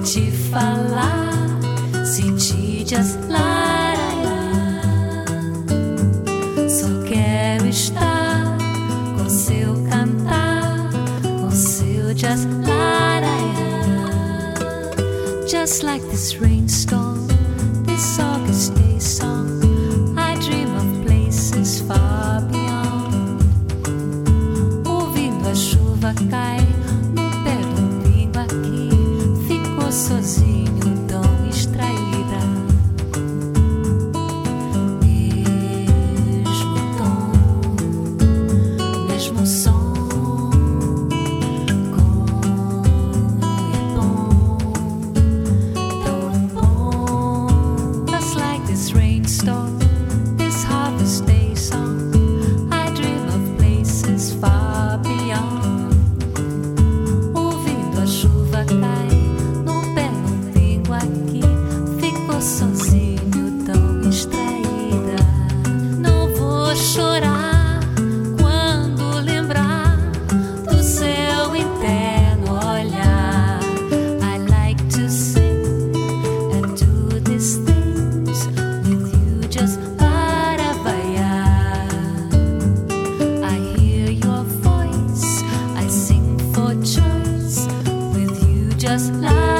te falar, sentir just lá. Só quero estar com seu cantar, com seu just lá. Just like this rainstorm, this August day song, I dream of places far beyond. Ouvindo a chuva cair no pé do pingo aqui, ficou sozinho, tão extraída. Mesmo tom, mesmo som, como é bom, tão bom. Just like this rainstorm, this harvest day song, I dream of places far beyond. Ouvindo a chuva cair no pé no pingo aqui, ficou sozinho, tão extraída. Não vou chorar quando lembrar do seu interno olhar. I like to sing and do these things with you just para vaiar. I hear your voice, I sing for choice with you just like.